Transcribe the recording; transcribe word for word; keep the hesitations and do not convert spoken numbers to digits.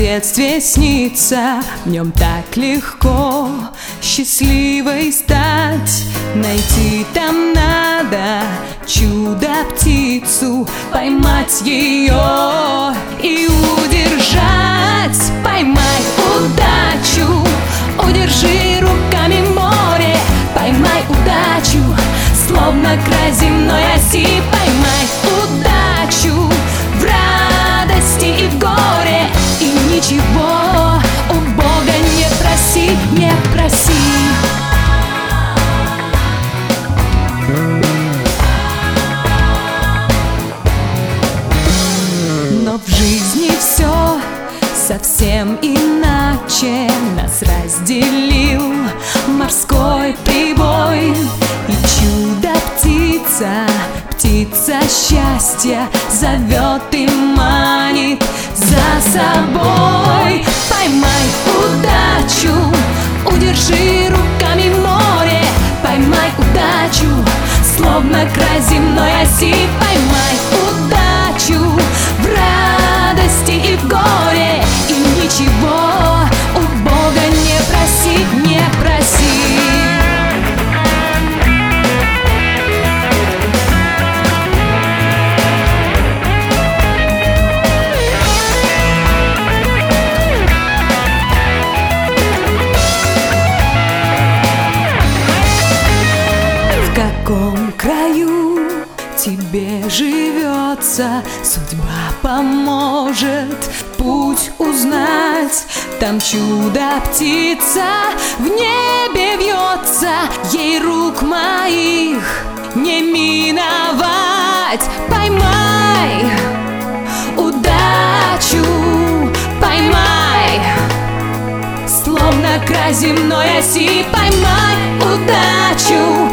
детстве снится, в нем так легко счастливой стать. Найти там надо чудо-птицу, поймать ее и удержать. Поймай удачу, удержи руками море. Поймай удачу, словно край земной оси. Поймай удачу в радости и в горе. И ничего у Бога не проси, не проси. Но в жизни все совсем иначе. Нас разделил морской прибой. И чудо-птица, птица счастья зовет и манит за собой. Поймай удачу, удержи руками море. Поймай удачу, словно край земной оси. Поймай удачу в радости и в горе. И ничего у Бога не проси, не проси. В каком краю тебе живется, судьба поможет путь узнать. Там чудо-птица в небе вьется, ей рук моих не миновать. Поймай удачу, поймай, словно край земной оси. Поймай удачу